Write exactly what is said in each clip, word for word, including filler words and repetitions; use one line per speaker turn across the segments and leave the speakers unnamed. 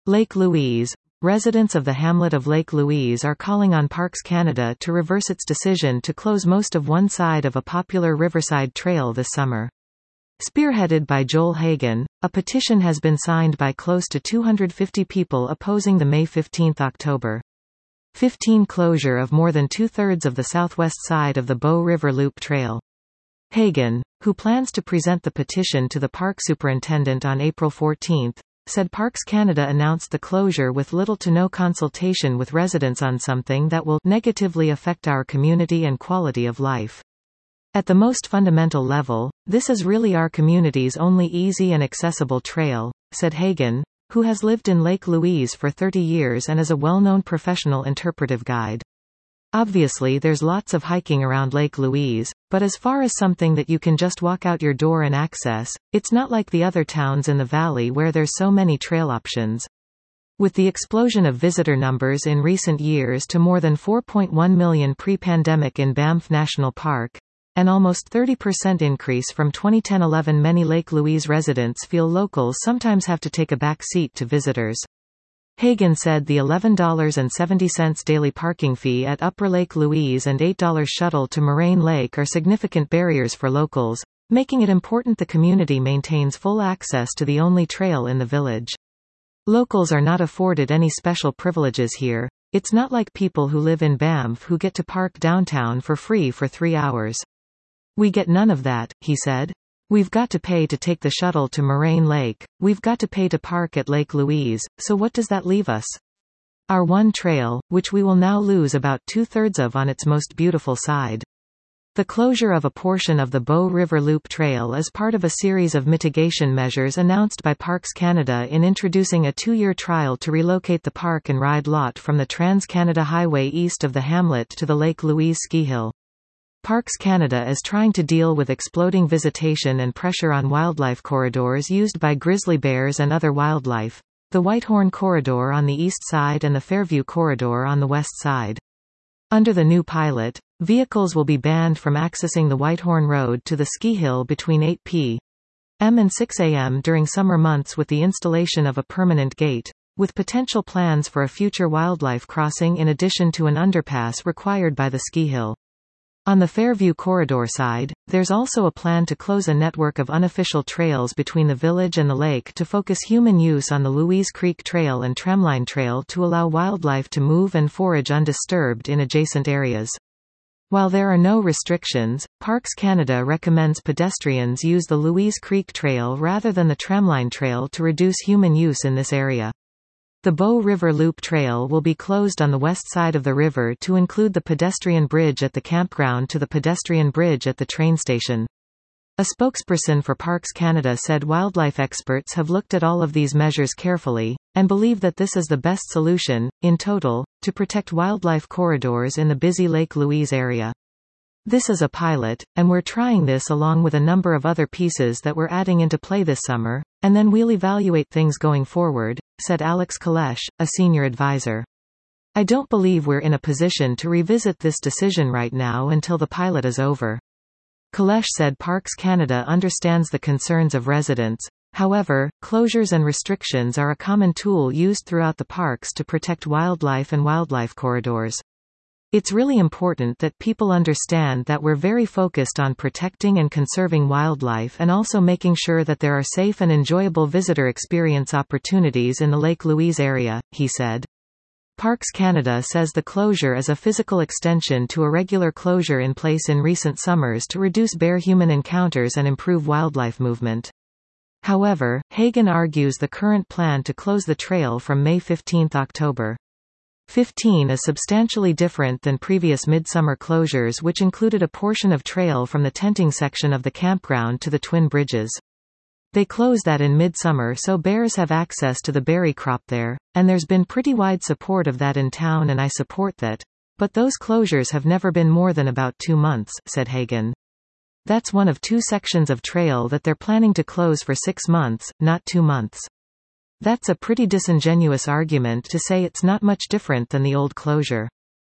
Lake Louise. Residents of the hamlet of Lake Louise are calling on Parks Canada to reverse its decision to close most of one side of a popular riverside trail this summer. Spearheaded by Joel Hagan, a petition has been signed by close to two hundred fifty people opposing the May fifteenth October fifteen closure of more than two-thirds of the southwest side of the Bow River Loop Trail. Hagan, who plans to present the petition to the park superintendent on April fourteenth, said Parks Canada announced the closure with little to no consultation with residents on something that will negatively affect our community and quality of life. At the most fundamental level, this is really our community's only easy and accessible trail, said Hagan, who has lived in Lake Louise for thirty years and is a well-known professional interpretive guide. Obviously there's lots of hiking around Lake Louise, but as far as something that you can just walk out your door and access, it's not like the other towns in the valley where there's so many trail options. With the explosion of visitor numbers in recent years to more than four point one million pre-pandemic in Banff National Park, an almost thirty percent increase from twenty ten eleven, many Lake Louise residents feel locals sometimes have to take a back seat to visitors. Hagan said the eleven dollars and seventy cents daily parking fee at Upper Lake Louise and eight dollars shuttle to Moraine Lake are significant barriers for locals, making it important the community maintains full access to the only trail in the village. Locals are not afforded any special privileges here. It's not like people who live in Banff who get to park downtown for free for three hours. We get none of that, he said. We've got to pay to take the shuttle to Moraine Lake, we've got to pay to park at Lake Louise, so what does that leave us? Our one trail, which we will now lose about two-thirds of on its most beautiful side. The closure of a portion of the Bow River Loop Trail is part of a series of mitigation measures announced by Parks Canada in introducing a two-year trial to relocate the park and ride lot from the Trans-Canada Highway east of the hamlet to the Lake Louise ski hill. Parks Canada is trying to deal with exploding visitation and pressure on wildlife corridors used by grizzly bears and other wildlife, the Whitehorn Corridor on the east side and the Fairview Corridor on the west side. Under the new pilot, vehicles will be banned from accessing the Whitehorn Road to the ski hill between eight p m and six a m during summer months with the installation of a permanent gate, with potential plans for a future wildlife crossing in addition to an underpass required by the ski hill. On the Fairview Corridor side, there's also a plan to close a network of unofficial trails between the village and the lake to focus human use on the Louise Creek Trail and Tramline Trail to allow wildlife to move and forage undisturbed in adjacent areas. While there are no restrictions, Parks Canada recommends pedestrians use the Louise Creek Trail rather than the Tramline Trail to reduce human use in this area. The Bow River Loop Trail will be closed on the west side of the river to include the pedestrian bridge at the campground to the pedestrian bridge at the train station. A spokesperson for Parks Canada said wildlife experts have looked at all of these measures carefully, and believe that this is the best solution, in total, to protect wildlife corridors in the busy Lake Louise area. This is a pilot, and we're trying this along with a number of other pieces that we're adding into play this summer, and then we'll evaluate things going forward, said Alex Kalesh, a senior advisor. I don't believe we're in a position to revisit this decision right now until the pilot is over. Kalesh said Parks Canada understands the concerns of residents. However, closures and restrictions are a common tool used throughout the parks to protect wildlife and wildlife corridors. It's really important that people understand that we're very focused on protecting and conserving wildlife and also making sure that there are safe and enjoyable visitor experience opportunities in the Lake Louise area, he said. Parks Canada says the closure is a physical extension to a regular closure in place in recent summers to reduce bear-human encounters and improve wildlife movement. However, Hagan argues the current plan to close the trail from May fifteenth October fifteen is substantially different than previous midsummer closures, which included a portion of trail from the tenting section of the campground to the Twin Bridges. They closed that in midsummer so bears have access to the berry crop there, and there's been pretty wide support of that in town, and I support that. But those closures have never been more than about two months, said Hagan. That's one of two sections of trail that they're planning to close for six months, not two months. That's a pretty disingenuous argument to say it's not much different than the old closure.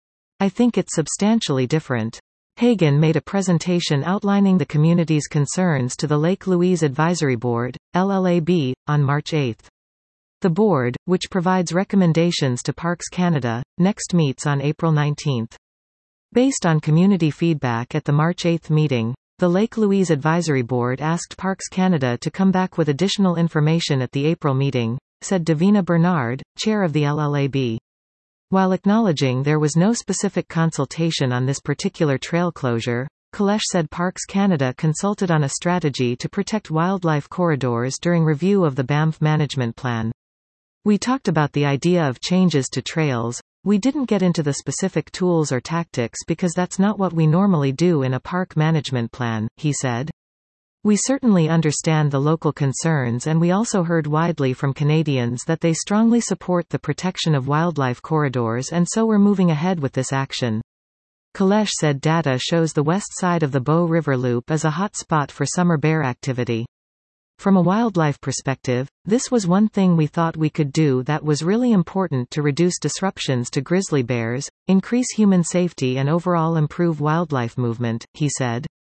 I think it's substantially different. Hagan made a presentation outlining the community's concerns to the Lake Louise Advisory Board, L L A B, on March eighth. The board, which provides recommendations to Parks Canada, next meets on April nineteenth. Based on community feedback at the March eighth meeting, the Lake Louise Advisory Board asked Parks Canada to come back with additional information at the April meeting, said Davina Bernard, chair of the L L A B. While acknowledging there was no specific consultation on this particular trail closure, Kalesh said Parks Canada consulted on a strategy to protect wildlife corridors during review of the Banff Management Plan. We talked about the idea of changes to trails. We didn't get into the specific tools or tactics because that's not what we normally do in a park management plan, he said. We certainly understand the local concerns, and we also heard widely from Canadians that they strongly support the protection of wildlife corridors, and so we're moving ahead with this action. Kalesh said data shows the west side of the Bow River Loop is a hot spot for summer bear activity. From a wildlife perspective, this was one thing we thought we could do that was really important to reduce disruptions to grizzly bears, increase human safety and overall improve wildlife movement, he said.